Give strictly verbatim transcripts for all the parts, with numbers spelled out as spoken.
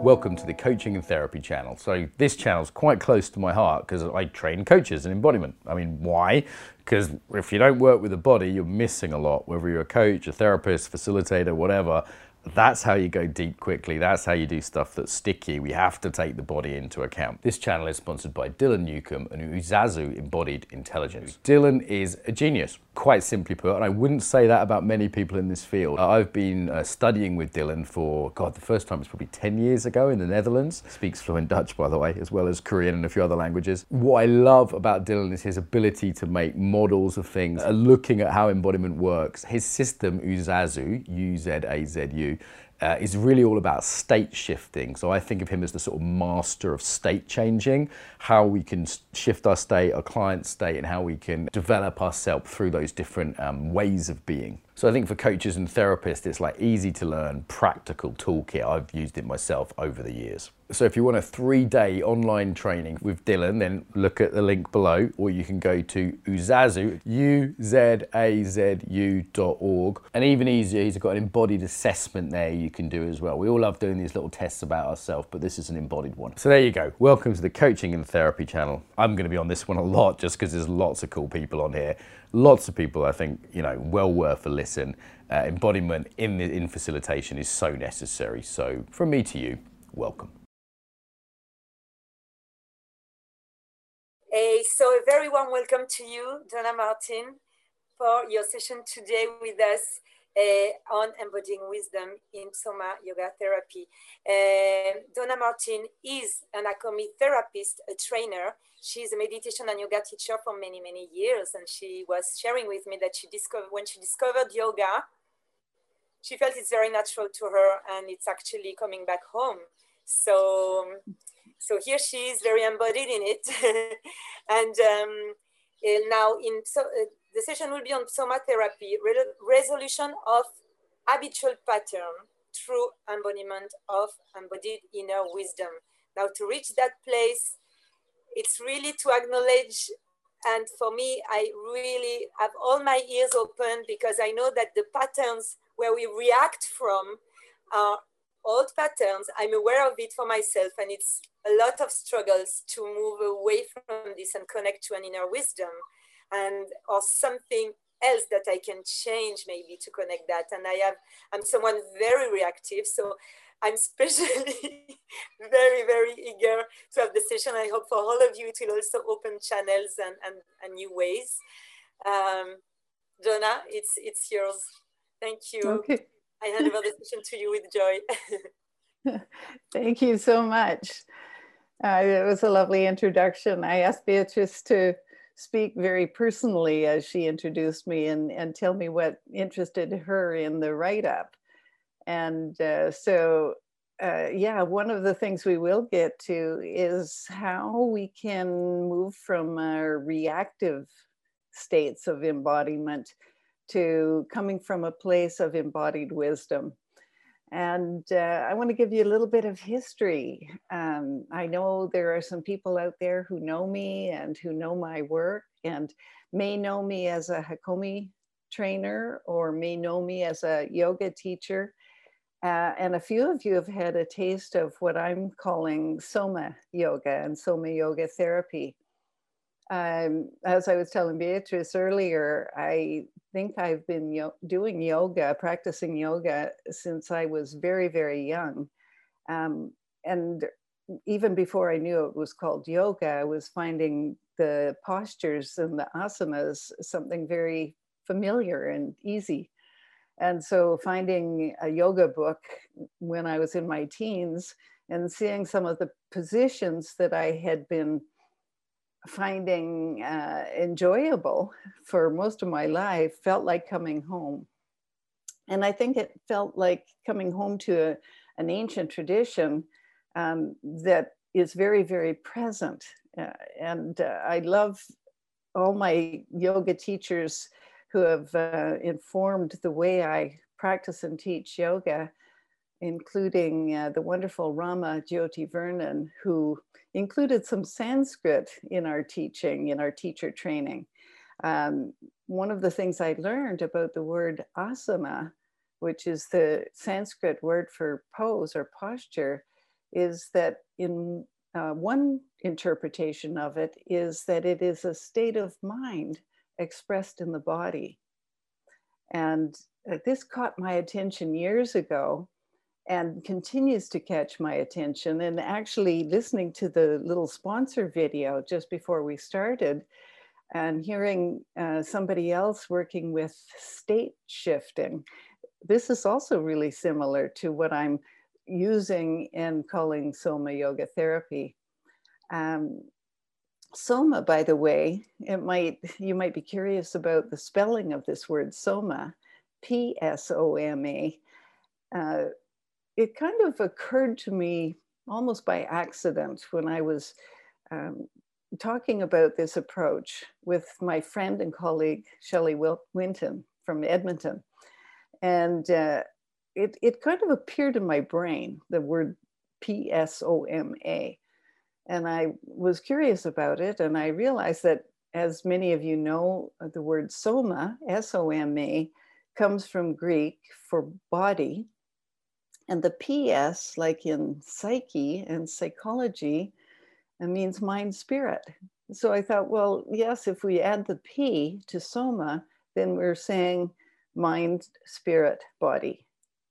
Welcome to the Coaching and Therapy channel. So this channel is quite close to my heart because I train coaches in embodiment. I mean, why? Because if you don't work with the body, you're missing a lot. Whether you're a coach, a therapist, facilitator, whatever, that's how you go deep quickly. That's how you do stuff that's sticky. We have to take the body into account. This channel is sponsored by Dylan Newcomb and Uzazu Embodied Intelligence. Dylan is a genius, quite simply put, and I wouldn't say that about many people in this field. Uh, I've been uh, studying with Dylan for, God, the first time was probably ten years ago in the Netherlands. Speaks fluent Dutch, by the way, as well as Korean and a few other languages. What I love about Dylan is his ability to make models of things, uh, looking at how embodiment works. His system, Uzazu, U Z A Z U, Uh, is really all about state shifting. So I think of him as the sort of master of state changing, how we can shift our state, our client's state, and how we can develop ourselves through those different um, ways of being. So I think for coaches and therapists, it's like easy to learn, practical toolkit. I've used it myself over the years. So if you want a three-day online training with Dylan, then look at the link below, or you can go to Uzazu, U Z A Z U dot org. And even easier, he's got an embodied assessment there you can do as well. We all love doing these little tests about ourselves, but this is an embodied one. So there you go. Welcome to the Coaching and Therapy channel. I'm going to be on this one a lot just because there's lots of cool people on here. Lots of people, I think, you know, well worth a listen. Uh, embodiment in, the, in facilitation is so necessary. So from me to you, welcome. Hey, so a very warm welcome to you, Donna Martin, for your session today with us uh, on embodying wisdom in Soma Yoga Therapy. Uh, Donna Martin is an Akomi therapist, a trainer. She's a meditation and yoga teacher for many, many years. And she was sharing with me that she discovered, when she discovered yoga, she felt it's very natural to her and it's actually coming back home. So, so here she is very embodied in it. and um, now in so, uh, the session will be on Soma therapy, re resolution of habitual pattern through embodiment of embodied inner wisdom. Now to reach that place, it's really to acknowledge, and for me, I really have all my ears open because I know that the patterns where we react from are old patterns. I'm aware of it for myself, and it's a lot of struggles to move away from this and connect to an inner wisdom and or something else that I can change maybe to connect that. And I have, I'm someone very reactive, so I'm especially very, very eager to have the session. I hope for all of you it will also open channels and, and, and new ways. Um, Donna, it's, it's yours. Thank you. Okay. I hand over the session to you with joy. Thank you so much. Uh, it was a lovely introduction. I asked Beatrice to speak very personally as she introduced me and, and tell me what interested her in the write-up. And uh, so, uh, yeah, one of the things we will get to is how we can move from our reactive states of embodiment to coming from a place of embodied wisdom. And uh, I want to give you a little bit of history. Um, I know there are some people out there who know me and who know my work and may know me as a Hakomi trainer or may know me as a yoga teacher. Uh, and a few of you have had a taste of what I'm calling Soma Yoga and Soma Yoga Therapy. Um, as I was telling Beatrice earlier, I think I've been yo doing yoga, practicing yoga since I was very, very young. Um, and even before I knew it was called yoga, I was finding the postures and the asanas something very familiar and easy. And so finding a yoga book when I was in my teens and seeing some of the positions that I had been finding uh, enjoyable for most of my life felt like coming home. And I think it felt like coming home to a, an ancient tradition um, that is very, very present. Uh, and uh, I love all my yoga teachers who have uh, informed the way I practice and teach yoga, including uh, the wonderful Rama Jyoti Vernon, who included some Sanskrit in our teaching, in our teacher training. Um, one of the things I learned about the word asana, which is the Sanskrit word for pose or posture, is that in uh, one interpretation of it is that it is a state of mind expressed in the body. And uh, this caught my attention years ago and continues to catch my attention. And actually listening to the little sponsor video just before we started and hearing uh, somebody else working with state shifting, this is also really similar to what I'm using and calling Soma Yoga Therapy. Um, Soma, by the way, it might you might be curious about the spelling of this word Soma, P S O M A. Uh, it kind of occurred to me almost by accident when I was um, talking about this approach with my friend and colleague, Shelley Winton from Edmonton. And uh, it, it kind of appeared in my brain, the word P S O M A. And I was curious about it. And I realized that, as many of you know, the word soma, S O M A, comes from Greek for body. And the P S, like in psyche and psychology, it means mind spirit. So I thought, well, yes, if we add the P to soma, then we're saying mind, spirit, body.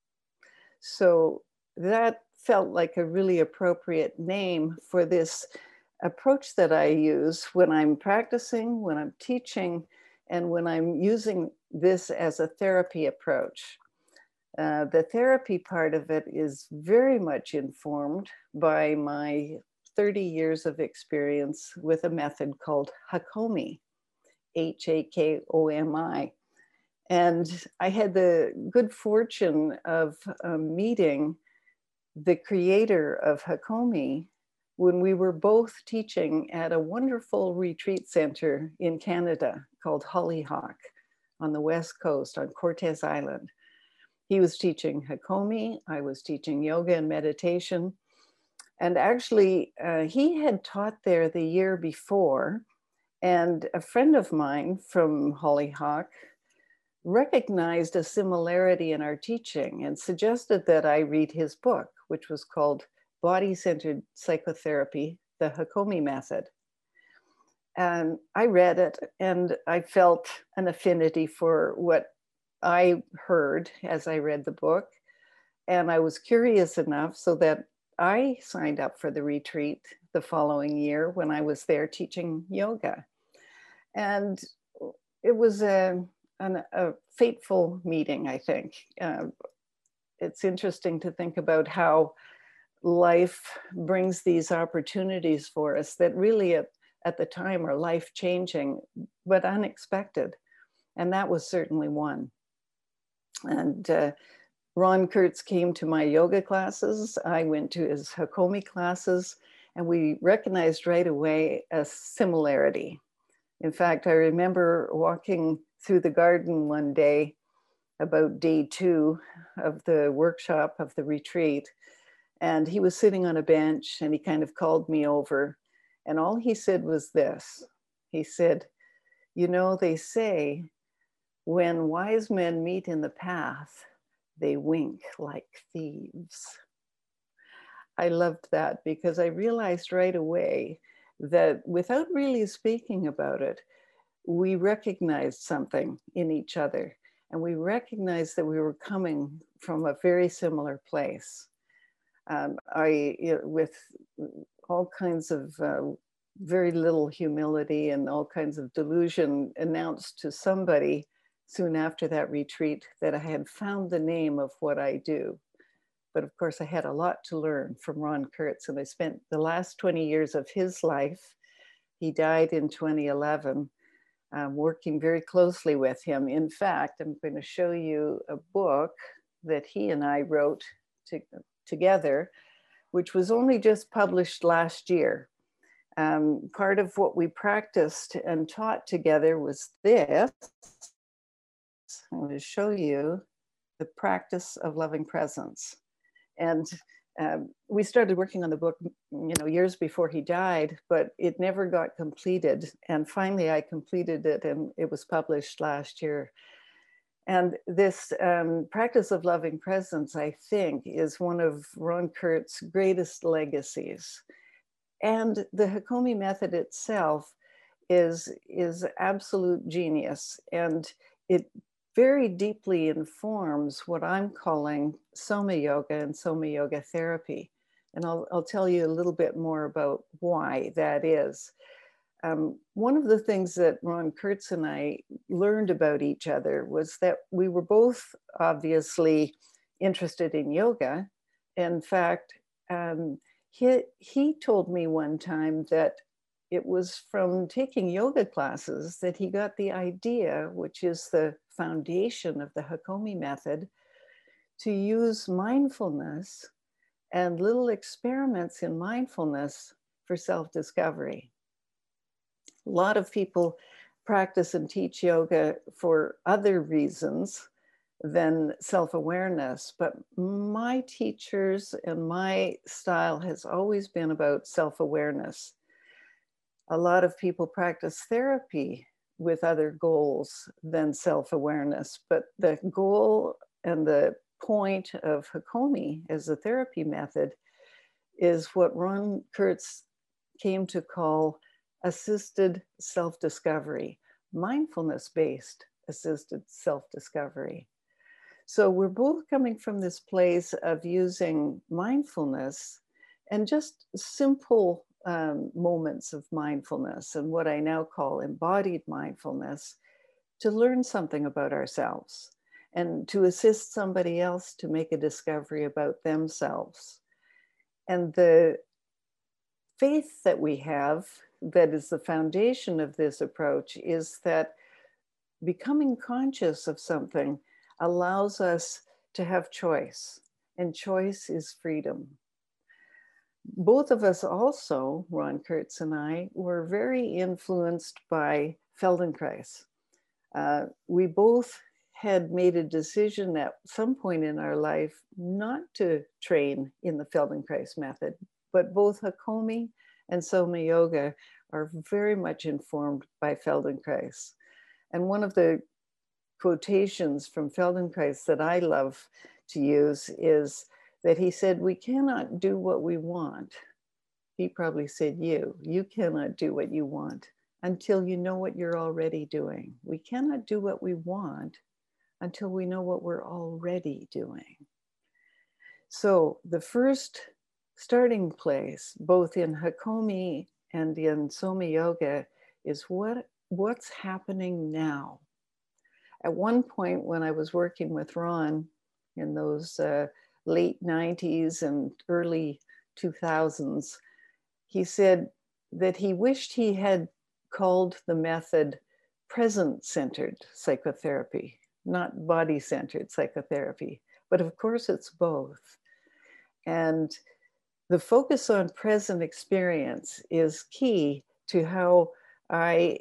So that felt like a really appropriate name for this approach that I use when I'm practicing, when I'm teaching, and when I'm using this as a therapy approach. Uh, the therapy part of it is very much informed by my thirty years of experience with a method called Hakomi, H A K O M I. And I had the good fortune of um, meeting the creator of Hakomi when we were both teaching at a wonderful retreat center in Canada called Hollyhock on the West Coast on Cortes Island. He was teaching Hakomi, I was teaching yoga and meditation. And actually, uh, he had taught there the year before, and a friend of mine from Hollyhock recognized a similarity in our teaching and suggested that I read his book, which was called Body-Centered Psychotherapy, the Hakomi Method. And I read it and I felt an affinity for what I heard as I read the book. And I was curious enough so that I signed up for the retreat the following year when I was there teaching yoga. And it was a An, a fateful meeting, I think. Uh, it's interesting to think about how life brings these opportunities for us that really at, at the time are life-changing, but unexpected. And that was certainly one. And uh, Ron Kurtz came to my yoga classes. I went to his Hakomi classes, and we recognized right away a similarity. In fact, I remember walking through the garden one day, about day two of the workshop of the retreat, and he was sitting on a bench and he kind of called me over, and all he said was this. He said, "You know, they say when wise men meet in the path, they wink like thieves." I loved that because I realized right away that without really speaking about it, we recognized something in each other, and we recognized that we were coming from a very similar place. Um, I, you know, with all kinds of uh, very little humility and all kinds of delusion, announced to somebody soon after that retreat that I had found the name of what I do. But of course, I had a lot to learn from Ron Kurtz, and I spent the last twenty years of his life. He died in twenty eleven. Um, working very closely with him. In fact, I'm going to show you a book that he and I wrote to, together, which was only just published last year. Um, part of what we practiced and taught together was this. I'm going to show you the practice of loving presence. And um, we started working on the book, you know, years before he died, but it never got completed. And finally I completed it and it was published last year. And this um, practice of loving presence, I think, is one of Ron Kurtz's greatest legacies. And the Hakomi method itself is, is absolute genius. And it very deeply informs what I'm calling Soma Yoga and Soma Yoga therapy. And I'll, I'll tell you a little bit more about why that is. Um, one of the things that Ron Kurtz and I learned about each other was that we were both obviously interested in yoga. In fact, um, he, he told me one time that it was from taking yoga classes that he got the idea, which is the foundation of the Hakomi method, to use mindfulness and little experiments in mindfulness for self-discovery. A lot of people practice and teach yoga for other reasons than self-awareness, but my teachers and my style has always been about self-awareness. A lot of people practice therapy with other goals than self-awareness, but the goal and the point of Hakomi as a therapy method is what Ron Kurtz came to call assisted self-discovery, mindfulness-based assisted self-discovery. So we're both coming from this place of using mindfulness and just simple um, moments of mindfulness and what I now call embodied mindfulness to learn something about ourselves and to assist somebody else to make a discovery about themselves. And the faith that we have, that is the foundation of this approach, is that becoming conscious of something allows us to have choice, and choice is freedom. Both of us also, Ron Kurtz and I, were very influenced by Feldenkrais. Uh, we both had made a decision at some point in our life not to train in the Feldenkrais method, but both Hakomi and Soma Yoga are very much informed by Feldenkrais. And one of the quotations from Feldenkrais that I love to use is that he said, we cannot do what we want. He probably said you, you cannot do what you want until you know what you're already doing. We cannot do what we want until we know what we're already doing. So the first starting place, both in Hakomi and in Soma Yoga, is what, what's happening now. At one point when I was working with Ron in those uh, late nineties and early two thousands, he said that he wished he had called the method present-centered psychotherapy, not body-centered psychotherapy. But of course it's both. And the focus on present experience is key to how I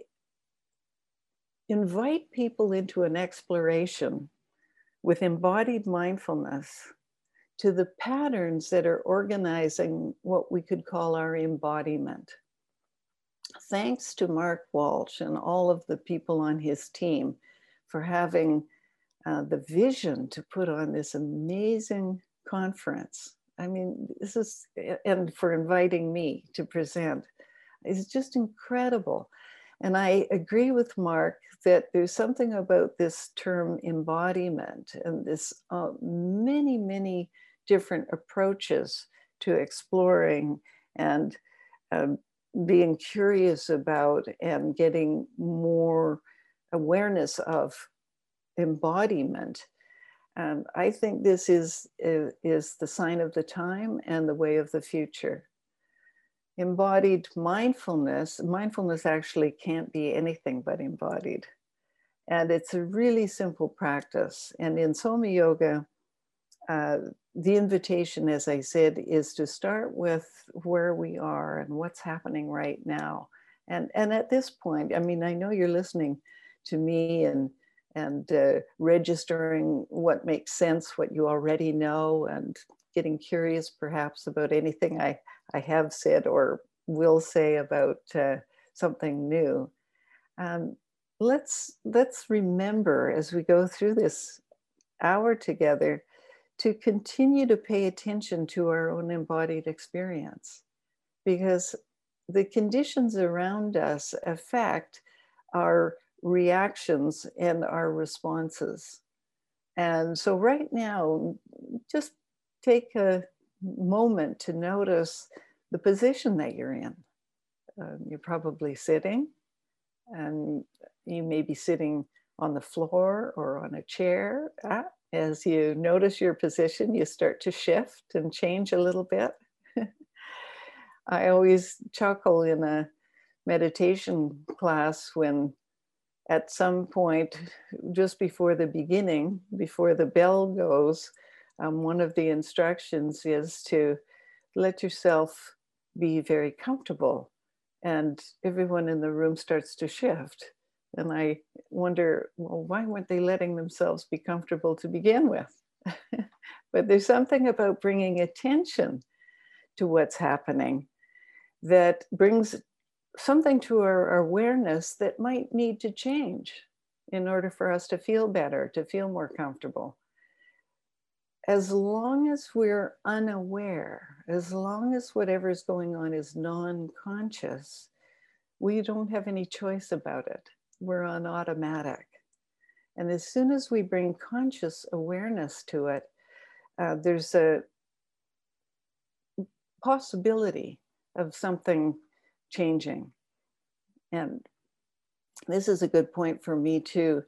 invite people into an exploration with embodied mindfulness to the patterns that are organizing what we could call our embodiment. Thanks to Mark Walsh and all of the people on his team for having uh, the vision to put on this amazing conference. I mean, this is, and for inviting me to present. It's just incredible. And I agree with Mark that there's something about this term embodiment and this uh, many, many different approaches to exploring and um, being curious about and getting more awareness of embodiment. And I think this is, is the sign of the time and the way of the future. Embodied mindfulness, mindfulness actually can't be anything but embodied. And it's a really simple practice. And in Soma Yoga, uh, the invitation, as I said, is to start with where we are and what's happening right now. And, and at this point, I mean, I know you're listening to me and and uh, registering what makes sense, what you already know, and getting curious perhaps about anything I, I have said or will say about uh, something new. Um, let's let's remember as we go through this hour together to continue to pay attention to our own embodied experience, because the conditions around us affect our reactions and our responses. And so right now, just take a moment to notice the position that you're in. Um, you're probably sitting, and you may be sitting on the floor or on a chair. Ah, as you notice your position, you start to shift and change a little bit. I always chuckle in a meditation class when at some point, just before the beginning, before the bell goes, um, one of the instructions is to let yourself be very comfortable. And everyone in the room starts to shift. And I wonder, well, why weren't they letting themselves be comfortable to begin with? But there's something about bringing attention to what's happening that brings something to our awareness that might need to change in order for us to feel better, to feel more comfortable. As long as we're unaware, as long as whatever's going on is non-conscious, we don't have any choice about it. We're on automatic. And as soon as we bring conscious awareness to it, uh, there's a possibility of something changing. And this is a good point for me to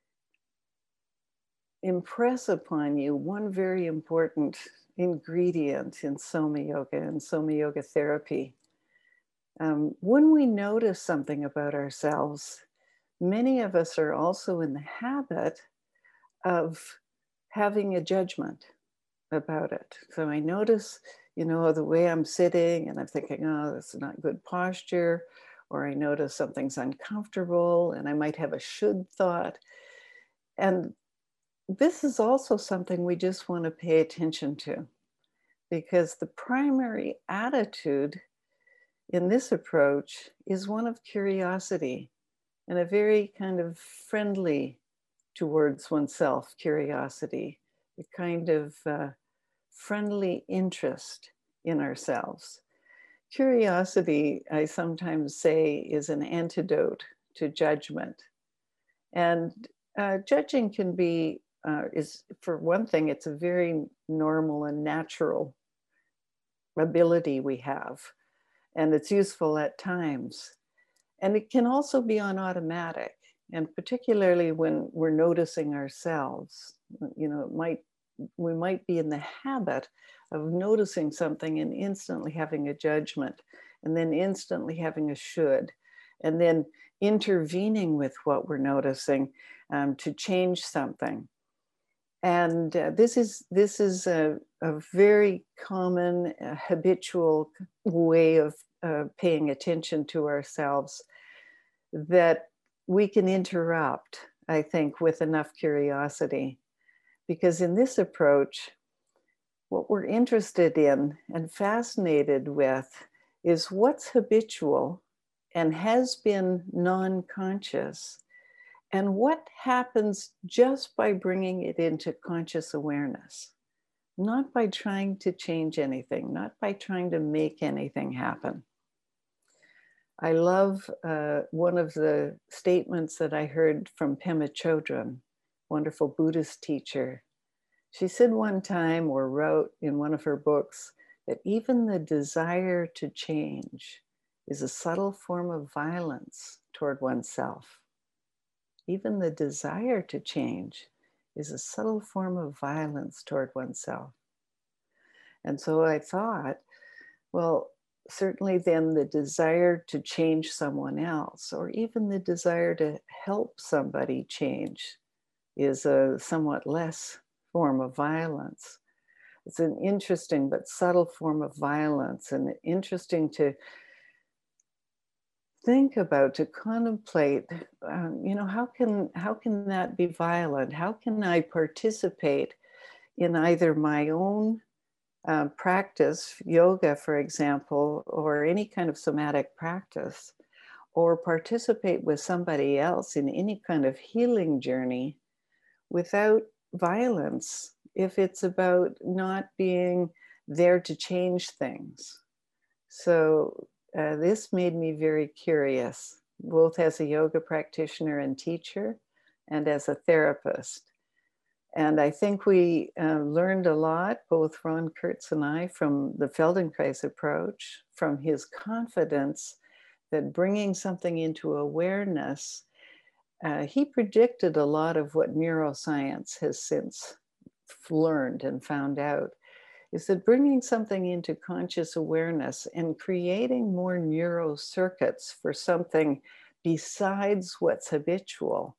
impress upon you one very important ingredient in Soma Yoga and Soma Yoga therapy. Um, when we notice something about ourselves, many of us are also in the habit of having a judgment about it. So I notice, you know, the way I'm sitting and I'm thinking, oh, that's not good posture, or I notice something's uncomfortable and I might have a should thought. And this is also something we just want to pay attention to, because the primary attitude in this approach is one of curiosity, and a very kind of friendly towards oneself curiosity, a kind of uh, friendly interest in ourselves. Curiosity, I sometimes say, is an antidote to judgment. And uh, judging can be, uh, is for one thing, it's a very normal and natural ability we have, and it's useful at times. And it can also be on automatic, and particularly when we're noticing ourselves. You know, it might, we might be in the habit of noticing something and instantly having a judgment, and then instantly having a should, and then intervening with what we're noticing um, to change something. And uh, this is this is a, a very common, uh, habitual way of uh, paying attention to ourselves that we can interrupt, I think, with enough curiosity. Because in this approach, what we're interested in and fascinated with is what's habitual and has been non-conscious, and what happens just by bringing it into conscious awareness, not by trying to change anything, not by trying to make anything happen. I love uh, one of the statements that I heard from Pema Chodron, wonderful Buddhist teacher. She said one time, or wrote in one of her books, that even the desire to change is a subtle form of violence toward oneself. Even the desire to change is a subtle form of violence toward oneself. And so I thought, well, certainly then the desire to change someone else, or even the desire to help somebody change, is a somewhat less form of violence. It's an interesting but subtle form of violence, and interesting to think about, to contemplate, um, you know, how can, how can that be violent? How can I participate in either my own uh, practice, yoga, for example, or any kind of somatic practice, or participate with somebody else in any kind of healing journey without violence, if it's about not being there to change things. So uh, this made me very curious, both as a yoga practitioner and teacher, and as a therapist. And I think we uh, learned a lot, both Ron Kurtz and I, from the Feldenkrais approach, from his confidence that bringing something into awareness, uh, he predicted a lot of what neuroscience has since learned and found out, is that bringing something into conscious awareness and creating more neural circuits for something besides what's habitual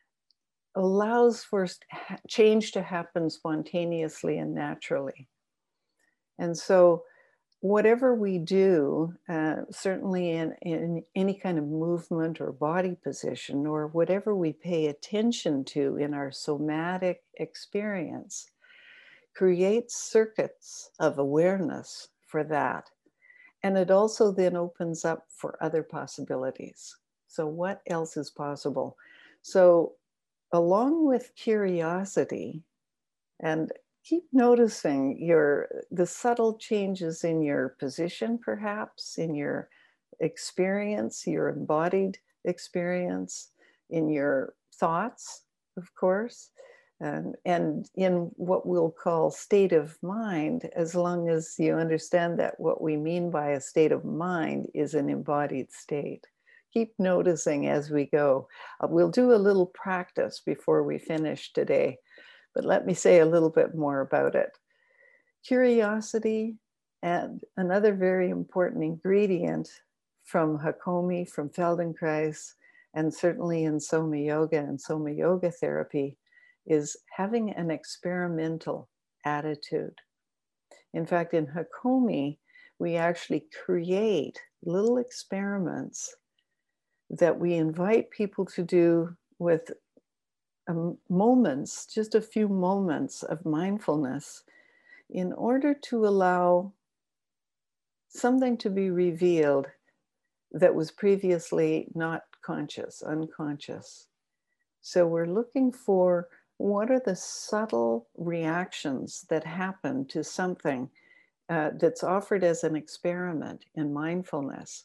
allows for change to happen spontaneously and naturally. And so whatever we do, uh, certainly in, in any kind of movement or body position, or whatever we pay attention to in our somatic experience, creates circuits of awareness for that. And it also then opens up for other possibilities. So what else is possible? So along with curiosity, and keep noticing your the subtle changes in your position, perhaps in your experience, your embodied experience, in your thoughts, of course, and, and in what we'll call state of mind, as long as you understand that what we mean by a state of mind is an embodied state. Keep noticing as we go. Uh, we'll do a little practice before we finish today, but let me say a little bit more about it. Curiosity, and another very important ingredient from Hakomi, from Feldenkrais, and certainly in Soma Yoga and Soma Yoga therapy, is having an experimental attitude. In fact, in Hakomi, we actually create little experiments that we invite people to do with um, moments, just a few moments of mindfulness, in order to allow something to be revealed that was previously not conscious, unconscious. So we're looking for what are the subtle reactions that happen to something uh, that's offered as an experiment in mindfulness.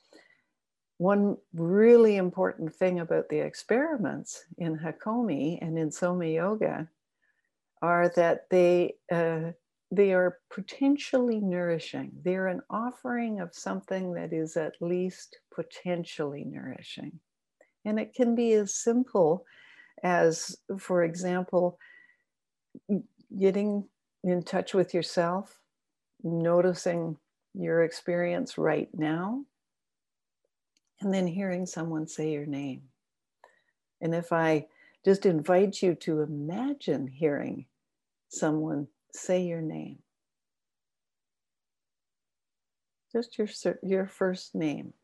One really important thing about the experiments in Hakomi and in Soma Yoga are that they, uh, they are potentially nourishing. They're an offering of something that is at least potentially nourishing. And it can be as simple as, for example, getting in touch with yourself, noticing your experience right now, and then hearing someone say your name. And if I just invite you to imagine hearing someone say your name, just your, your first name.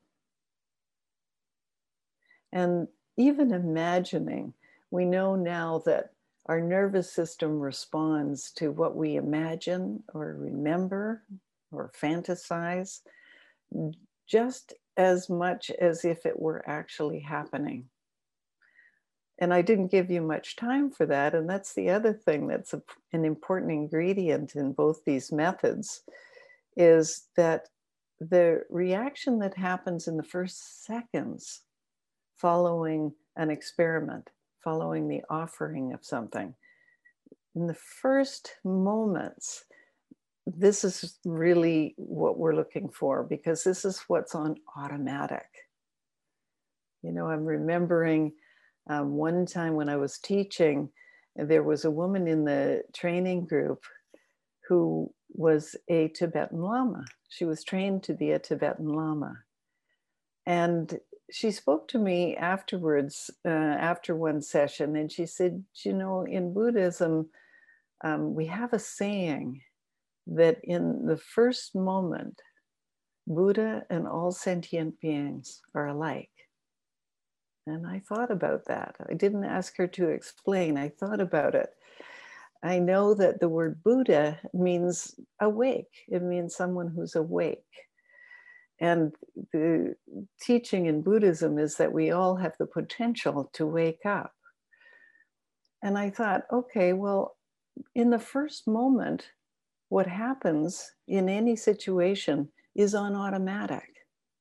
And even imagining, we know now that our nervous system responds to what we imagine or remember or fantasize just as much as if it were actually happening. And I didn't give you much time for that. And that's the other thing that's a, an important ingredient in both these methods, is that the reaction that happens in the first seconds following an experiment, following the offering of something, in the first moments, this is really what we're looking for, because this is what's on automatic. You know, I'm remembering um, one time when I was teaching, there was a woman in the training group who was a Tibetan Lama. She was trained to be a Tibetan Lama. And she spoke to me afterwards, uh, after one session, and she said, you know, in Buddhism, um, we have a saying that in the first moment, Buddha and all sentient beings are alike. And I thought about that. I didn't ask her to explain. I thought about it. I know that the word Buddha means awake. It means someone who's awake. and the teaching in Buddhism is that we all have the potential to wake up. And I thought, okay, well, in the first moment, what happens in any situation is on automatic.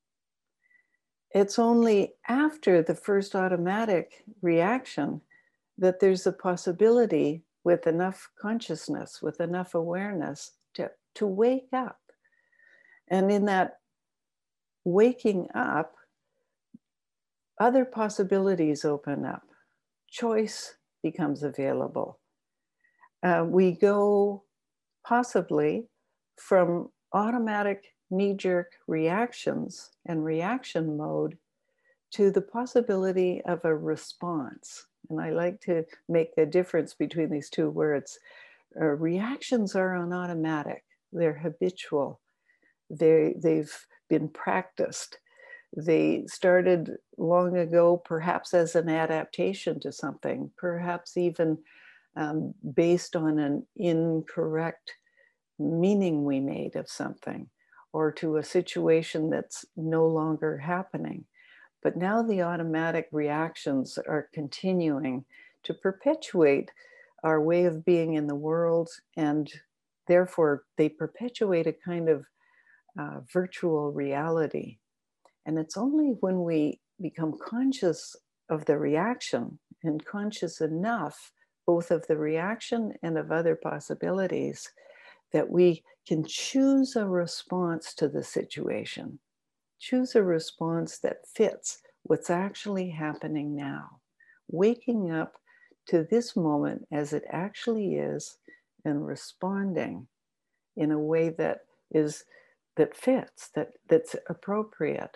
It's only after the first automatic reaction that there's a possibility with enough consciousness, with enough awareness to, to wake up. And in that waking up, other possibilities open up. Choice becomes available. Uh, we go possibly from automatic knee-jerk reactions and reaction mode to the possibility of a response. And I like to make a difference between these two words. Uh, reactions are on automatic. They're habitual. They, they've been practiced. They started long ago, perhaps as an adaptation to something, perhaps even um, based on an incorrect meaning we made of something, or to a situation that's no longer happening. But now the automatic reactions are continuing to perpetuate our way of being in the world, and therefore they perpetuate a kind of uh, virtual reality. And it's only when we become conscious of the reaction and conscious enough both of the reaction and of other possibilities that we can choose a response to the situation, choose a response that fits what's actually happening now, waking up to this moment as it actually is and responding in a way that is that fits, that, that's appropriate.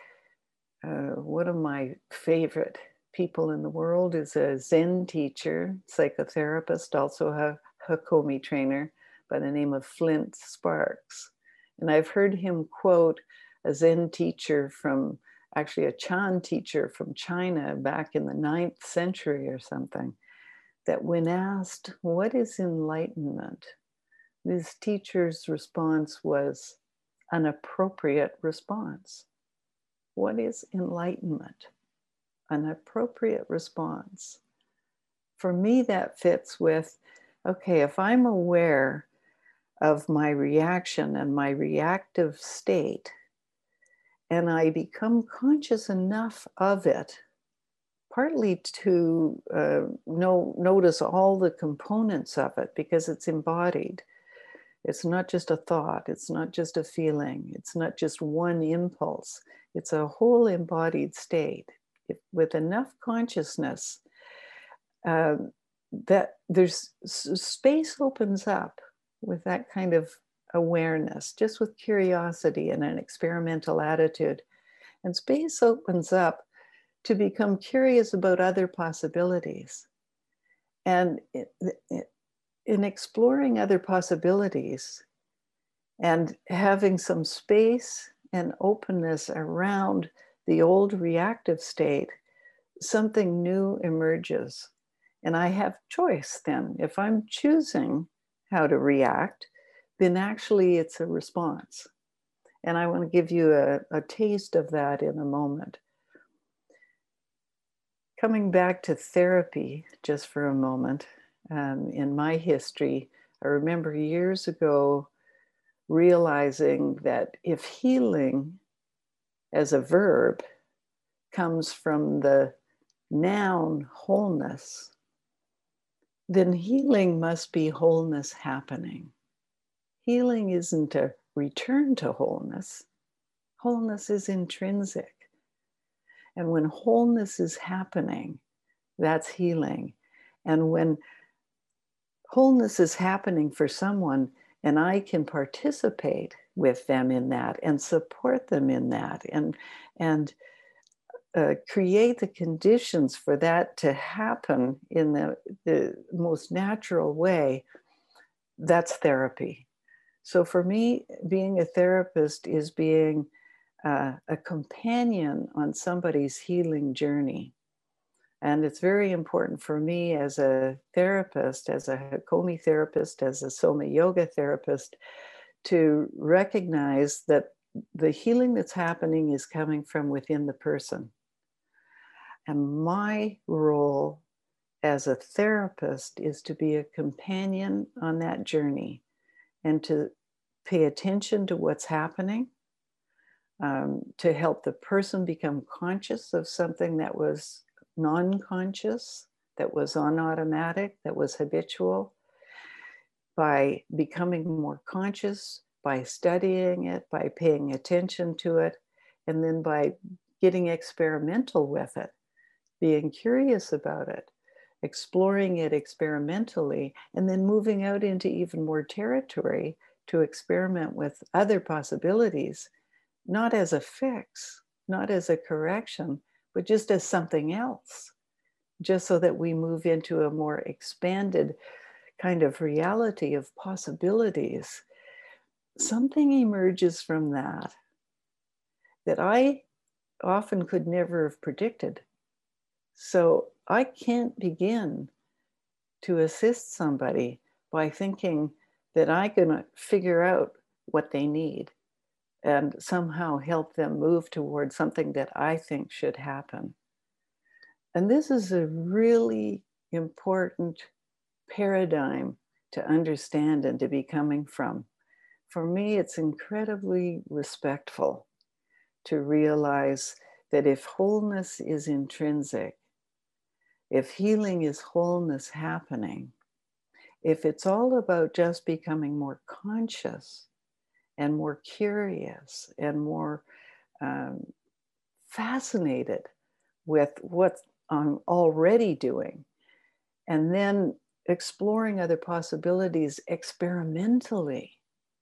Uh, one of my favorite people in the world is a Zen teacher, psychotherapist, also a Hakomi trainer by the name of Flint Sparks. And I've heard him quote a Zen teacher from, actually a Chan teacher from China back in the ninth century or something, that when asked, what is enlightenment? This teacher's response was an appropriate response. What is enlightenment? An appropriate response. For me, that fits with, okay, if I'm aware of my reaction and my reactive state, and I become conscious enough of it, partly to uh, know, notice all the components of it because it's embodied. It's not just a thought, it's not just a feeling, it's not just one impulse, it's a whole embodied state. If, with enough consciousness, uh, that there's space opens up with that kind of awareness, just with curiosity and an experimental attitude. And space opens up to become curious about other possibilities. And it, it, in exploring other possibilities and having some space and openness around the old reactive state, something new emerges. And I have choice then. If I'm choosing how to react, then actually it's a response. And I want to give you a, a taste of that in a moment. Coming back to therapy just for a moment, um, in my history, I remember years ago realizing that if healing as a verb comes from the noun wholeness, then healing must be wholeness happening. Healing isn't a return to wholeness. Wholeness is intrinsic. And when wholeness is happening, that's healing. And when wholeness is happening for someone, and I can participate with them in that and support them in that and, and uh, create the conditions for that to happen in the, the most natural way, that's therapy. So for me, being a therapist is being uh, a companion on somebody's healing journey. And it's very important for me as a therapist, as a Hakomi therapist, as a Soma yoga therapist, to recognize that the healing that's happening is coming from within the person. And my role as a therapist is to be a companion on that journey and to pay attention to what's happening, um, to help the person become conscious of something that was non-conscious, that was on automatic, that was habitual, by becoming more conscious, by studying it, by paying attention to it, and then by getting experimental with it, being curious about it, exploring it experimentally, and then moving out into even more territory to experiment with other possibilities, not as a fix, not as a correction, but just as something else, just so that we move into a more expanded kind of reality of possibilities. Something emerges from that that I often could never have predicted. So I can't begin to assist somebody by thinking that I'm going to figure out what they need and somehow help them move towards something that I think should happen. And this is a really important paradigm to understand and to be coming from. For me, it's incredibly respectful to realize that if wholeness is intrinsic, if healing is wholeness happening, if it's all about just becoming more conscious and more curious and more um, fascinated with what I'm already doing, and then exploring other possibilities experimentally,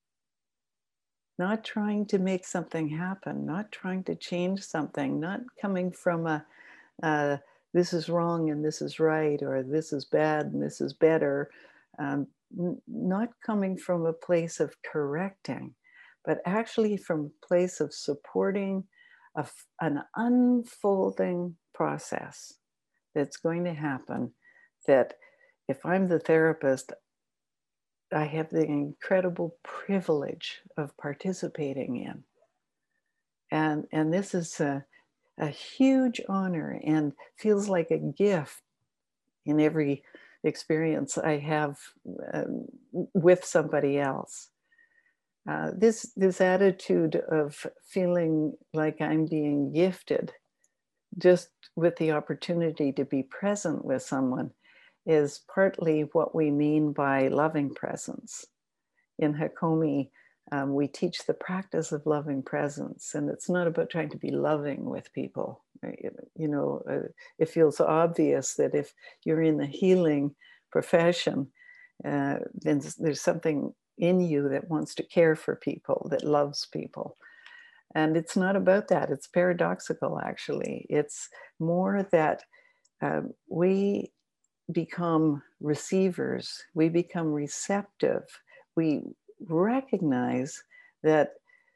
not trying to make something happen, not trying to change something, not coming from a, uh, this is wrong and this is right, or this is bad and this is better, um, n- not coming from a place of correcting, but actually from a place of supporting a f- an unfolding process that's going to happen, that if I'm the therapist, I have the incredible privilege of participating in. And, and this is a, a huge honor and feels like a gift in every experience I have um, with somebody else. Uh, this, this attitude of feeling like I'm being gifted just with the opportunity to be present with someone is partly what we mean by loving presence. In Hakomi, um, we teach the practice of loving presence, and it's not about trying to be loving with people. You know, uh, it feels obvious that if you're in the healing profession, uh, then there's something in you that wants to care for people, that loves people. And it's not about that. It's paradoxical, actually. It's more that uh, we become receivers, we become receptive, we recognize that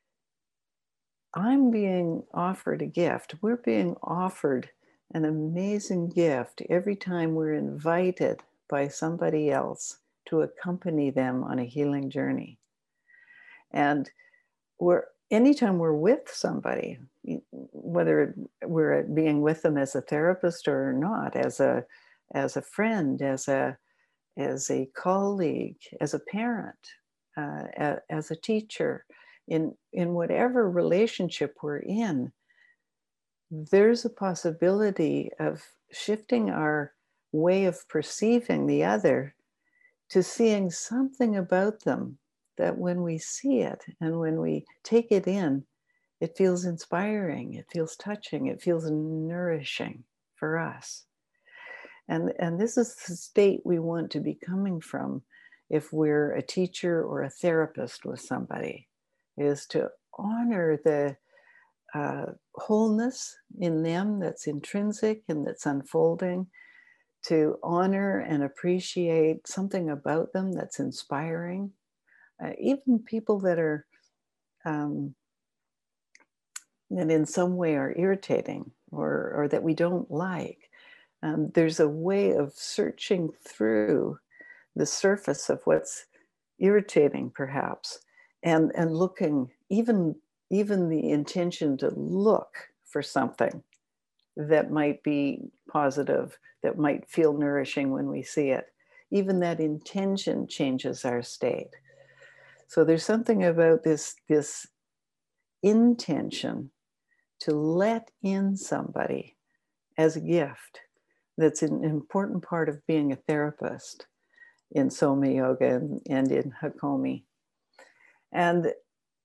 I'm being offered a gift. We're being offered an amazing gift every time we're invited by somebody else to accompany them on a healing journey. And we're anytime we're with somebody, whether we're being with them as a therapist or not, as a as a friend, as a as a colleague, as a parent, uh, a, as a teacher, in in whatever relationship we're in, there's a possibility of shifting our way of perceiving the other to seeing something about them that when we see it and when we take it in, it feels inspiring, it feels touching, it feels nourishing for us. And, and this is the state we want to be coming from if we're a teacher or a therapist with somebody, is to honor the uh, wholeness in them that's intrinsic and that's unfolding, to honor and appreciate something about them that's inspiring. Uh, even people that are, um, that in some way are irritating or, or that we don't like. Um, there's a way of searching through the surface of what's irritating, perhaps, and, and looking, even even the intention to look for something that might be positive, that might feel nourishing when we see it, even that intention changes our state. So there's something about this, this intention to let in somebody as a gift that's an important part of being a therapist in Soma Yoga and, and in Hakomi. And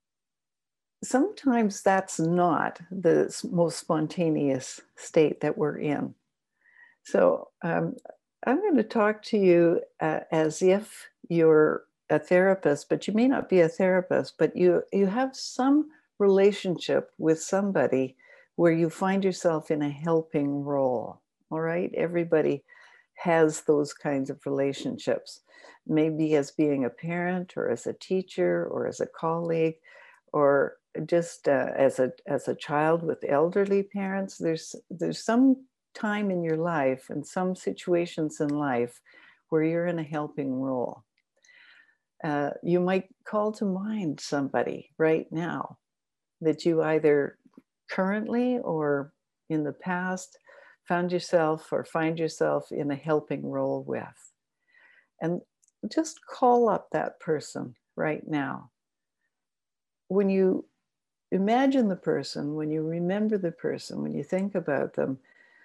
sometimes that's not the most spontaneous state that we're in. So um, I'm going to talk to you uh, as if you're a therapist, but you may not be a therapist, but you, you have some relationship with somebody where you find yourself in a helping role. All right. Everybody has those kinds of relationships, maybe as being a parent or as a teacher or as a colleague, or just uh, as a as a child with elderly parents. There's there's some time in your life and some situations in life where you're in a helping role. Uh, you might call to mind somebody right now that you either currently or in the past found yourself or find yourself in a helping role with. And just call up that person right now. When you imagine the person, when you remember the person, when you think about them,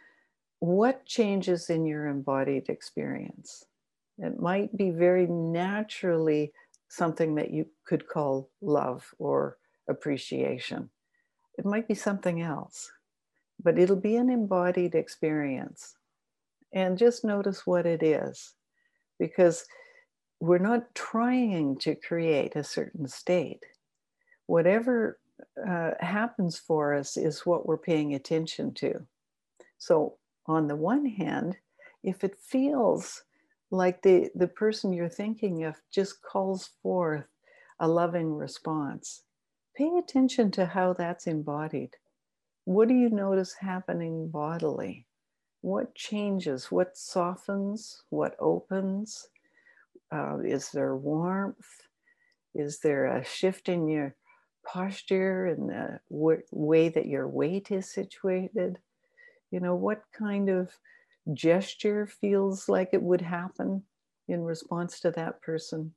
what changes in your embodied experience? It might be very naturally something that you could call love or appreciation. It might be something else, but it'll be an embodied experience. And just notice what it is, because we're not trying to create a certain state. Whatever uh, happens for us is what we're paying attention to. So on the one hand, if it feels like the, the person you're thinking of just calls forth a loving response, pay attention to how that's embodied. What do you notice happening bodily? What changes? What softens? What opens? Uh, is there warmth? Is there a shift in your posture and the w- way that your weight is situated? You know, what kind of gesture feels like it would happen in response to that person?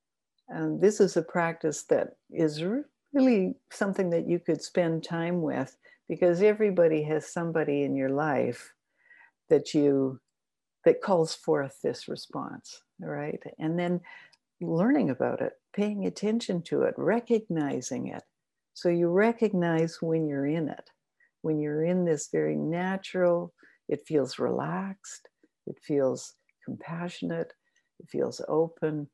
And this is a practice that is really something that you could spend time with, because everybody has somebody in your life that you that calls forth this response, all right? And then learning about it, paying attention to it, recognizing it. So you recognize when you're in it, when you're in this very natural, it feels relaxed, it feels compassionate, it feels open.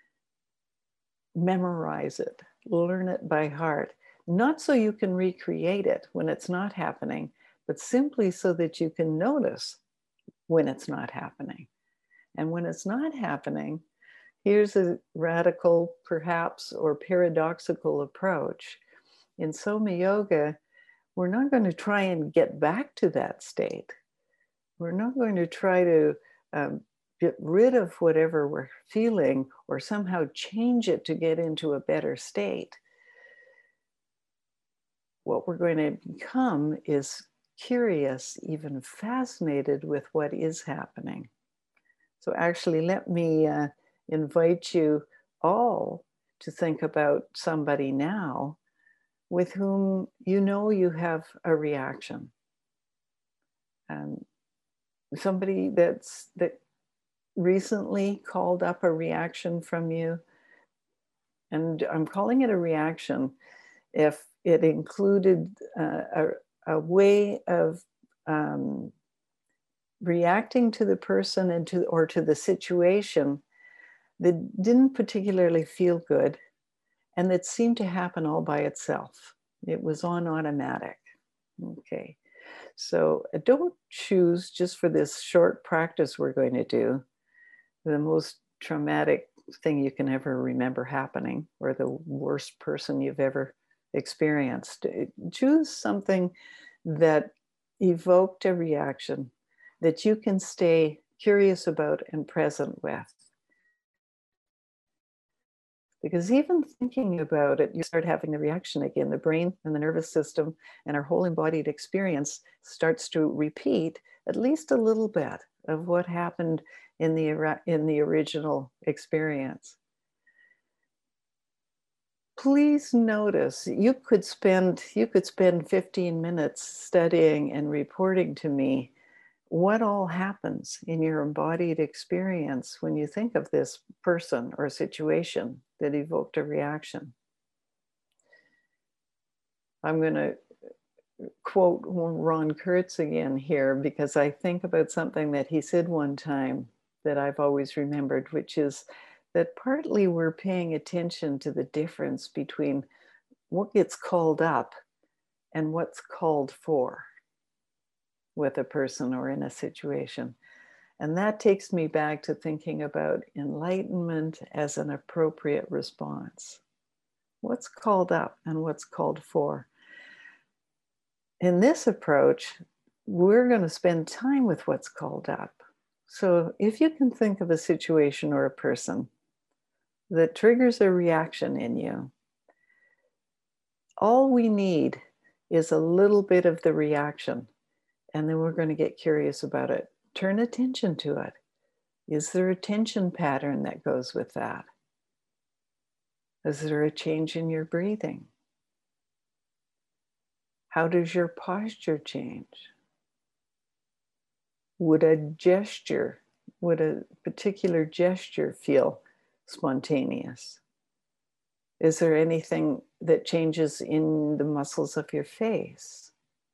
Memorize it, learn it by heart, not so you can recreate it when it's not happening, but simply so that you can notice when it's not happening. And when it's not happening, here's a radical, perhaps, or paradoxical approach. In Soma Yoga, we're not going to try and get back to that state. We're not going to try to um, get rid of whatever we're feeling or somehow change it to get into a better state. What we're going to become is curious, even fascinated with what is happening. So actually, let me uh, invite you all to think about somebody now with whom you know you have a reaction. Um, somebody that's that recently called up a reaction from you. And I'm calling it a reaction if it included uh, a, a way of um, reacting to the person and to, or to the situation that didn't particularly feel good and that seemed to happen all by itself. It was on automatic. Okay. So don't choose, just for this short practice we're going to do, the most traumatic thing you can ever remember happening or the worst person you've ever experienced. Choose something that evoked a reaction that you can stay curious about and present with. Because even thinking about it, you start having the reaction again. The brain and the nervous system and our whole embodied experience starts to repeat at least a little bit of what happened in the, in the original experience. Please notice, you could spend, you could spend fifteen minutes studying and reporting to me what all happens in your embodied experience when you think of this person or situation that evoked a reaction. I'm going to quote Ron Kurtz again here, because I think about something that he said one time that I've always remembered, which is that partly we're paying attention to the difference between what gets called up and what's called for with a person or in a situation. And that takes me back to thinking about enlightenment as an appropriate response. What's called up and what's called for. In this approach, we're going to spend time with what's called up. So if you can think of a situation or a person that triggers a reaction in you, all we need is a little bit of the reaction. And then we're going to get curious about it. Turn attention to it. Is there a tension pattern that goes with that? Is there a change in your breathing? How does your posture change? Would a gesture, would a particular gesture feel spontaneous? Is there anything that changes in the muscles of your face?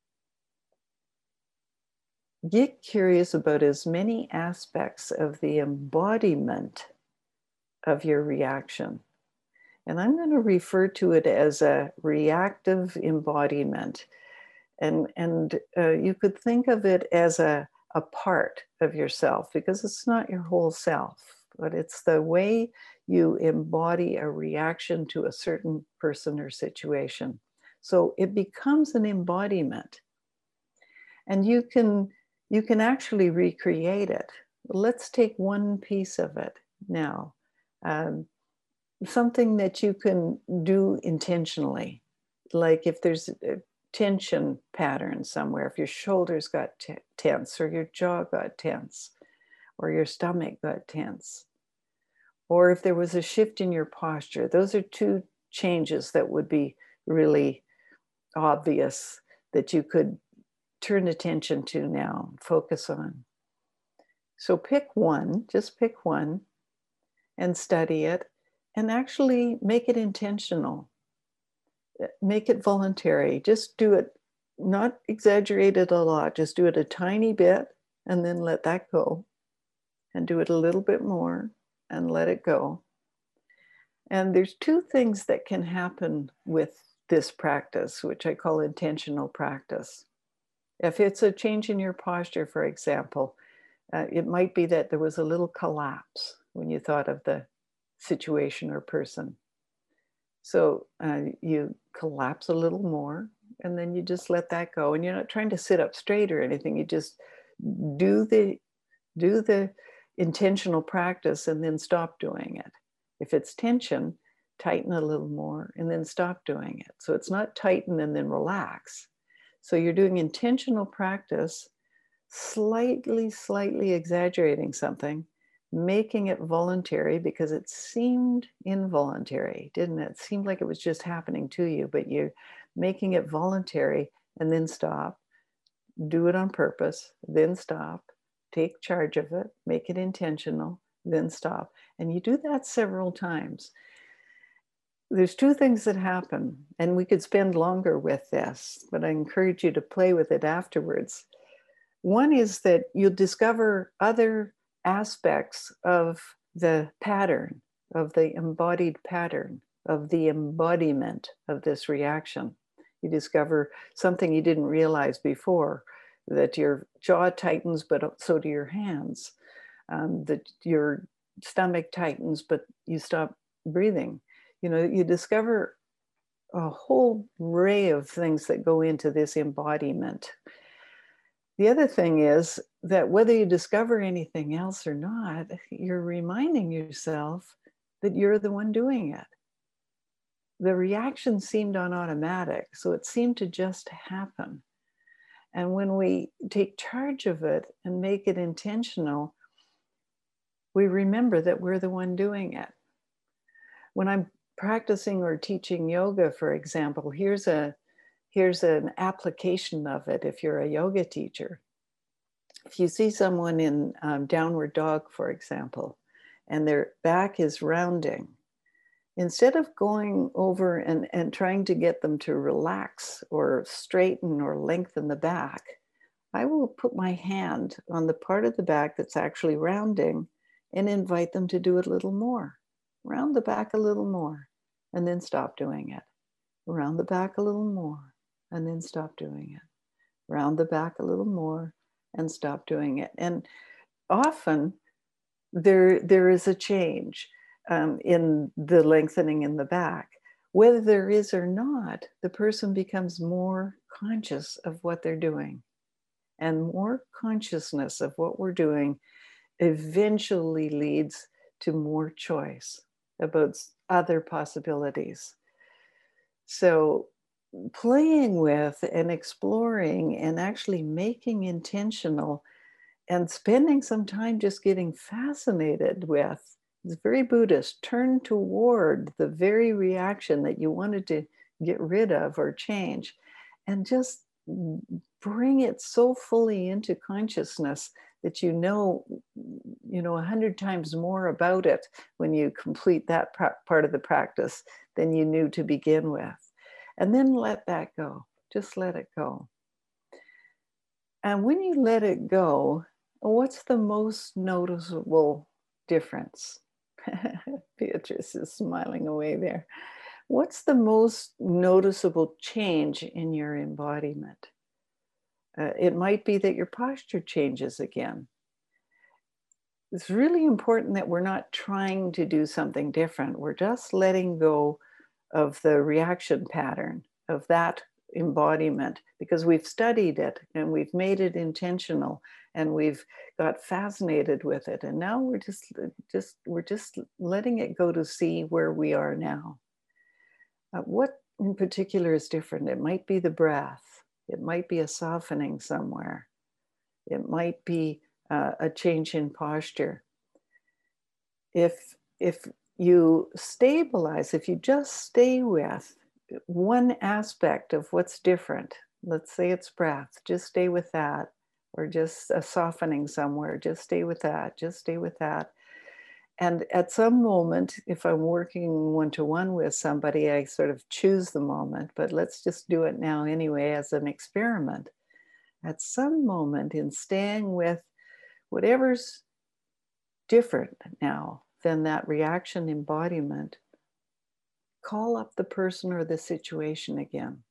Get curious about as many aspects of the embodiment of your reaction. And I'm going to refer to it as a reactive embodiment. And, and uh, you could think of it as a, a part of yourself, because it's not your whole self, but it's the way you embody a reaction to a certain person or situation. So it becomes an embodiment. And you can You can actually recreate it. Let's take one piece of it now. Um, something that you can do intentionally. Like if there's a tension pattern somewhere, if your shoulders got t- tense, or your jaw got tense, or your stomach got tense, or if there was a shift in your posture. Those are two changes that would be really obvious that you could turn attention to now, focus on. So pick one, just pick one and study it, and actually make it intentional. Make it voluntary. Just do it, not exaggerate it a lot, just do it a tiny bit and then let that go. And do it a little bit more and let it go. And there's two things that can happen with this practice, which I call intentional practice. If it's a change in your posture, for example, uh, it might be that there was a little collapse when you thought of the situation or person. So uh, you collapse a little more, and then you just let that go. And you're not trying to sit up straight or anything. You just do the, do the intentional practice and then stop doing it. If it's tension, tighten a little more and then stop doing it. So it's not tighten and then relax. So you're doing intentional practice, slightly, slightly exaggerating something, making it voluntary because it seemed involuntary, didn't it? It seemed like it was just happening to you, but you're making it voluntary and then stop, do it on purpose, then stop, take charge of it, make it intentional, then stop. And you do that several times. There's two things that happen, and we could spend longer with this, but I encourage you to play with it afterwards. One is that you'll discover other aspects of the pattern, of the embodied pattern, of the embodiment of this reaction. You discover something you didn't realize before, that your jaw tightens, but so do your hands, um, that your stomach tightens, but you stop breathing. You know, you discover a whole array of things that go into this embodiment. The other thing is that whether you discover anything else or not, you're reminding yourself that you're the one doing it. the reaction seemed on automatic. So it seemed to just happen. And when we take charge of it and make it intentional, we remember that we're the one doing it. When I'm practicing or teaching yoga, for example, here's a here's an application of it if you're a yoga teacher. If you see someone in um, downward dog, for example, and their back is rounding, instead of going over and, and trying to get them to relax or straighten or lengthen the back, I will put my hand on the part of the back that's actually rounding and invite them to do it a little more. Round the back a little more, and then stop doing it. Round the back a little more, and then stop doing it. Round the back a little more, and stop doing it. And often there, there is a change um, in the lengthening in the back. Whether there is or not, the person becomes more conscious of what they're doing. And more consciousness of what we're doing eventually leads to more choice about other possibilities. So playing with and exploring and actually making intentional and spending some time just getting fascinated with, it's very Buddhist, turn toward the very reaction that you wanted to get rid of or change, and just bring it so fully into consciousness that you know, you know, a hundred times more about it when you complete that part of the practice than you knew to begin with. And then let that go. Just let it go. And when you let it go, what's the most noticeable difference? Beatrice is smiling away there. What's the most noticeable change in your embodiment? Uh, it might be that your posture changes again. It's really important that we're not trying to do something different. We're just letting go of the reaction pattern of that embodiment, because we've studied it and we've made it intentional and we've got fascinated with it. And now we're just, just, we're just letting it go to see where we are now. Uh, what in particular is different? It might be the breath. It might be a softening somewhere. It might be uh, a change in posture. If, if you stabilize, if you just stay with one aspect of what's different, let's say it's breath, just stay with that, or just a softening somewhere, just stay with that, just stay with that. And at some moment, if I'm working one-to-one with somebody, I sort of choose the moment, but let's just do it now anyway as an experiment. At some moment in staying with whatever's different now than that reaction embodiment, call up the person or the situation again.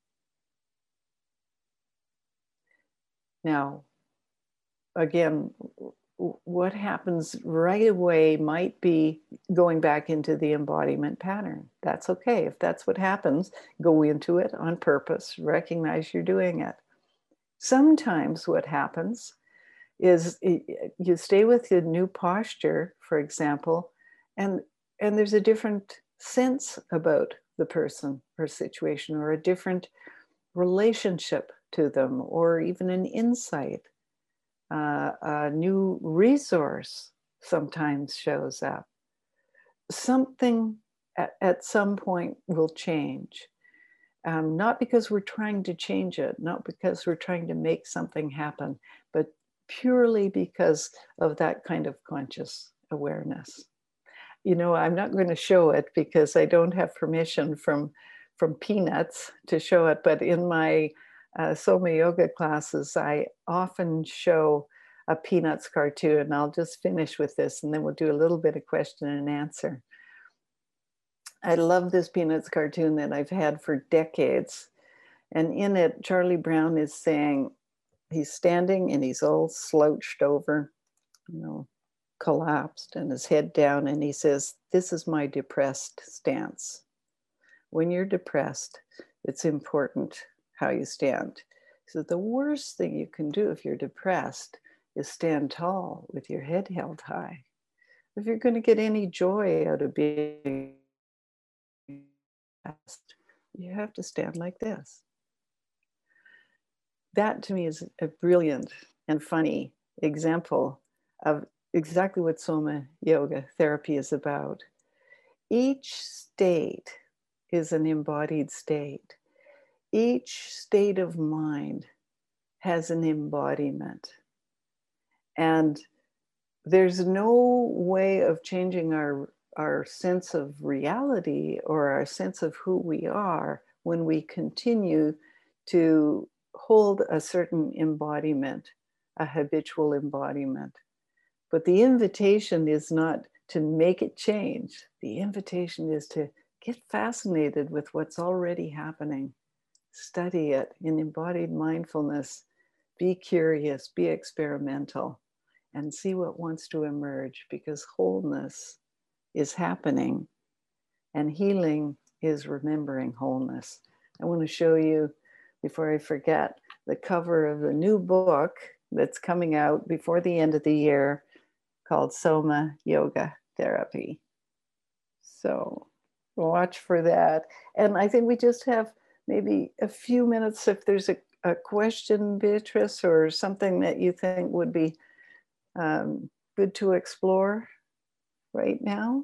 Now, again, what happens right away might be going back into the embodiment pattern. That's okay. If that's what happens, go into it on purpose, recognize you're doing it. Sometimes what happens is you stay with your new posture, for example, and, and there's a different sense about the person or situation, or a different relationship to them, or even an insight. Uh, a new resource sometimes shows up. Something at, at some point will change. Um, not because we're trying to change it, not because we're trying to make something happen, but purely because of that kind of conscious awareness. You know, I'm not going to show it because I don't have permission from, from Peanuts to show it, but in my Uh, Soma yoga classes, I often show a Peanuts cartoon. I'll just finish with this and then we'll do a little bit of question and answer. I love this Peanuts cartoon that I've had for decades. And in it, Charlie Brown is saying, he's standing and he's all slouched over, you know, collapsed and his head down. And he says, "This is my depressed stance. When you're depressed, it's important how you stand." So the worst thing you can do if you're depressed is stand tall with your head held high. If you're going to get any joy out of being you have to stand like this. That to me is a brilliant and funny example of exactly what Soma Yoga therapy is about. Each state is an embodied state. Each state of mind has an embodiment. And there's no way of changing our, our sense of reality or our sense of who we are when we continue to hold a certain embodiment, a habitual embodiment. But the invitation is not to make it change. The invitation is to get fascinated with what's already happening. Study it in embodied mindfulness. Be curious, be experimental, and see what wants to emerge, because wholeness is happening and healing is remembering wholeness. I want to show you, before I forget, the cover of the new book that's coming out before the end of the year called Soma Yoga Therapy. So watch for that. And I think we just have maybe a few minutes if there's a, a question, Beatrice, or something that you think would be um, good to explore right now.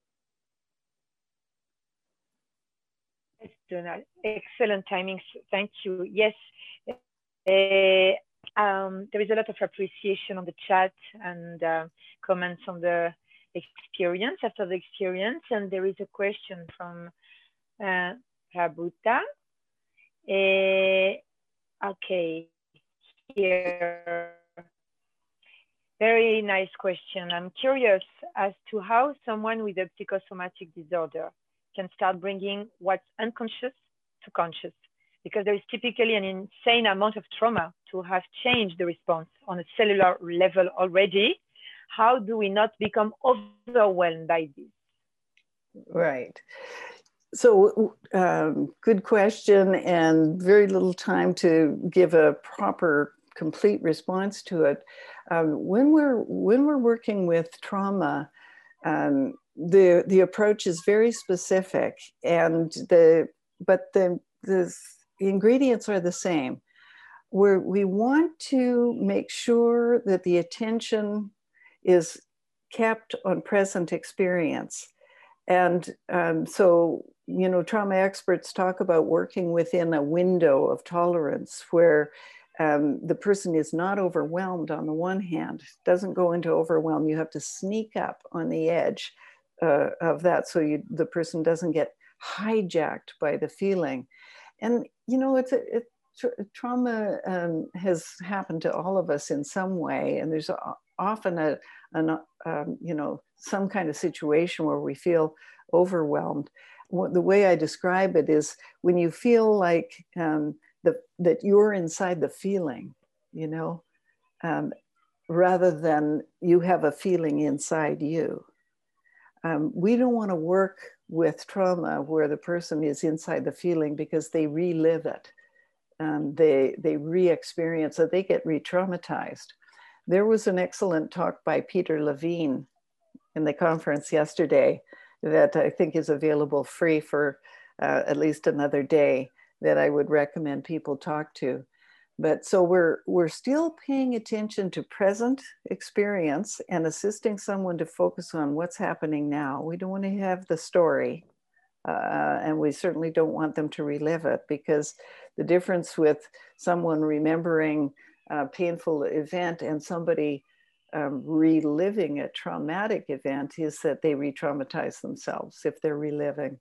Yes, Donna. Excellent timing. Thank you. Yes, uh, um, there is a lot of appreciation on the chat and uh, comments on the experience, after the experience. And there is a question from uh, Rabuta. Uh, okay, here. Very nice question. I'm curious as to how someone with a psychosomatic disorder can start bringing what's unconscious to conscious, because there is typically an insane amount of trauma to have changed the response on a cellular level already. How do we not become overwhelmed by this? Right. So um, good question, and very little time to give a proper, complete response to it. Um, when we're when we're working with trauma, um, the the approach is very specific, and the but the the ingredients are the same. Where we want to make sure that the attention is kept on present experience. And um, so, you know, trauma experts talk about working within a window of tolerance where um, the person is not overwhelmed on the one hand, doesn't go into overwhelm. You have to sneak up on the edge uh, of that so you, the person doesn't get hijacked by the feeling. And, you know, it's a, it, tra- trauma um, has happened to all of us in some way. And there's a, often a, an, um, you know, some kind of situation where we feel overwhelmed. The way I describe it is when you feel like um, the, that you're inside the feeling, you know, um, rather than you have a feeling inside you. Um, we don't want to work with trauma where the person is inside the feeling because they relive it. Um, they, they re-experience it, they get re-traumatized. There was an excellent talk by Peter Levine in the conference yesterday that I think is available free for uh, at least another day that I would recommend people talk to. But so we're, we're still paying attention to present experience and assisting someone to focus on what's happening now. We don't want to have the story uh, and we certainly don't want them to relive it, because the difference with someone remembering a painful event and somebody Um, reliving a traumatic event is that they re-traumatize themselves if they're reliving.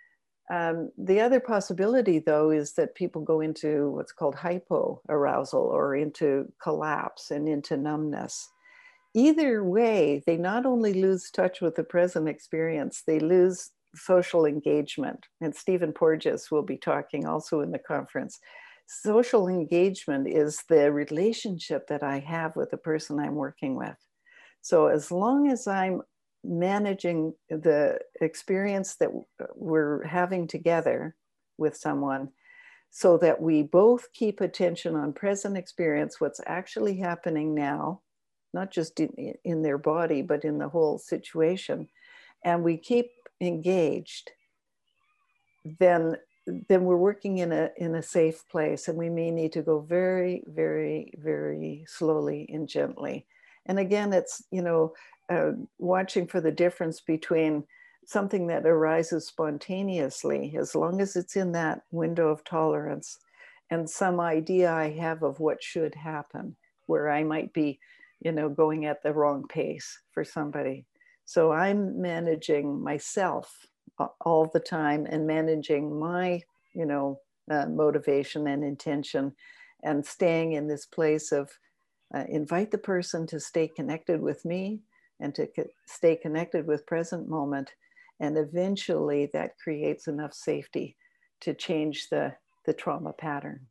Um, the other possibility, though, is that people go into what's called hypoarousal or into collapse and into numbness. Either way, they not only lose touch with the present experience, they lose social engagement. And Stephen Porges will be talking also in the conference. Social engagement is the relationship that I have with the person I'm working with. So as long as I'm managing the experience that we're having together with someone, so that we both keep attention on present experience, what's actually happening now, not just in, in their body, but in the whole situation, and we keep engaged, then then we're working in a in a safe place, and we may need to go very, very, very slowly and gently. And again, it's, you know, uh, watching for the difference between something that arises spontaneously, as long as it's in that window of tolerance, and some idea I have of what should happen, where I might be, you know, going at the wrong pace for somebody. So I'm managing myself all the time and managing my, you know, uh, motivation and intention, and staying in this place of uh, invite the person to stay connected with me and to co- stay connected with present moment. And eventually that creates enough safety to change the, the trauma pattern.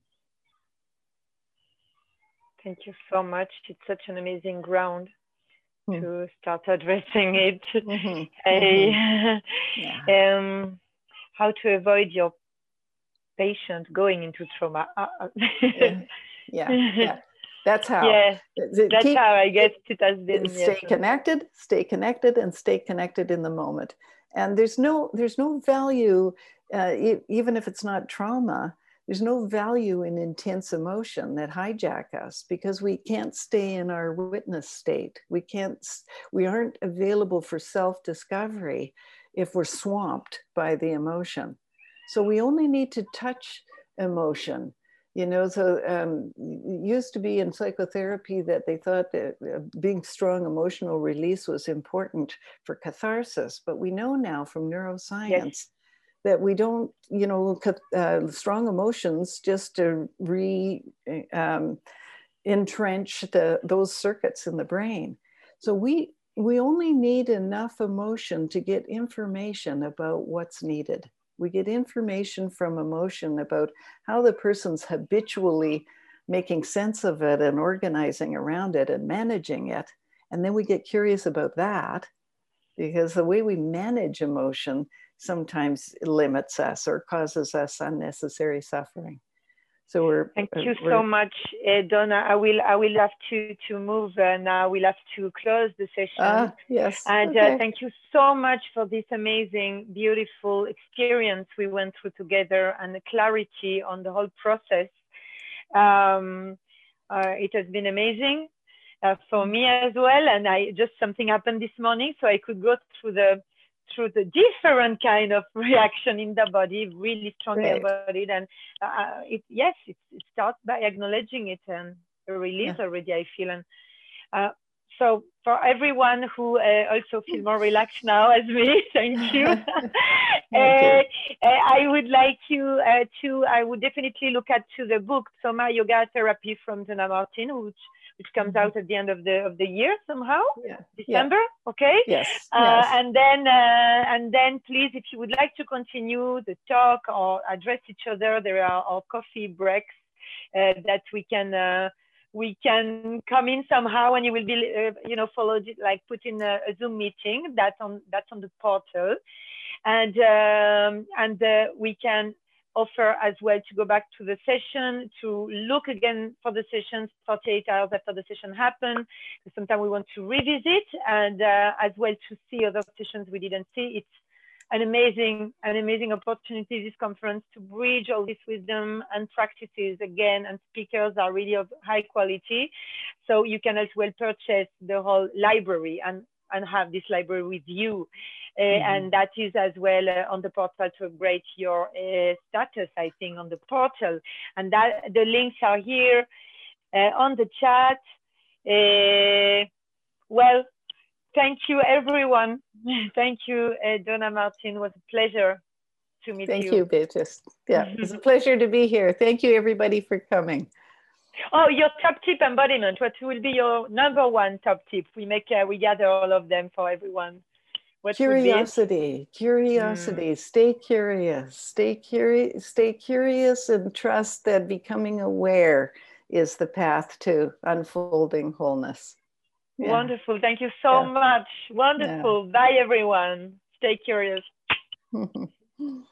Thank you so much. It's such an amazing ground Hmm. to start addressing it. Mm-hmm. Hey, Mm-hmm. Yeah. um, how to avoid your patient going into trauma. yeah. Yeah. Yeah. That's how. Yeah, that's Keep, how I guess it has been. Stay Yes. connected, stay connected, and stay connected in the moment. And there's no, there's no value, uh, e- even if it's not trauma, there's no value in intense emotion that hijack us, because we can't stay in our witness state. We can't, we aren't available for self-discovery if we're swamped by the emotion. So we only need to touch emotion. You know, so um, it used to be in psychotherapy that they thought that uh, being strong emotional release was important for catharsis. But we know now from neuroscience yes. that we don't, you know, uh, strong emotions just to re um, entrench the, those circuits in the brain. So we, we only need enough emotion to get information about what's needed. We get information from emotion about how the person's habitually making sense of it and organizing around it and managing it. And then we get curious about that, because the way we manage emotion sometimes limits us or causes us unnecessary suffering. So we're thank you we're, so much, uh, Donna. I will I will have to to move uh, now. We'll have to close the session. Ah, yes. And okay. uh, thank you so much for this amazing, beautiful experience we went through together, and the clarity on the whole process. Um, uh, it has been amazing uh, for me as well. And I just something happened this morning, so I could go through the through the different kind of reaction in the body, really strongly Right. embodied. And uh, it, yes, it, it starts by acknowledging it and a release yeah. already, I feel. And uh, so for everyone who uh, also feel more relaxed now as me, thank you. thank you. Uh, I would like you uh, to, I would definitely look at to the book, Soma Yoga Therapy from Donna Martin, which which comes out at the end of the of the year somehow, yeah. December, yeah. okay? Yes, uh, yes. And then, uh, and then please, if you would like to continue the talk or address each other, there are our coffee breaks uh, that we can, uh, we can come in somehow, and you will be, uh, you know, followed, like put in a, a Zoom meeting, that's on, that's on the portal. And, um, and uh, we can offer as well to go back to the session, to look again for the sessions forty-eight hours after the session happened. Sometimes we want to revisit, and uh, as well to see other sessions we didn't see. It's an amazing, an amazing opportunity, this conference, to bridge all this wisdom and practices again, and speakers are really of high quality. So you can as well purchase the whole library and, and have this library with you. Uh, mm-hmm. And that is as well uh, on the portal to upgrade your uh, status, I think, on the portal. And that the links are here uh, on the chat. Uh, well, thank you, everyone. Thank you, uh, Donna Martin. It was a pleasure to meet thank you. Thank you, Beatrice. Yeah, it was a pleasure to be here. Thank you, everybody, for coming. Oh, your top tip embodiment. What will be your number one top tip? We make, uh, we gather all of them for everyone. What curiosity, curiosity, mm. stay curious, stay curious, stay curious, and trust that becoming aware is the path to unfolding wholeness. Yeah. Wonderful. Thank you so yeah. much. Wonderful. Yeah. Bye, everyone. Stay curious.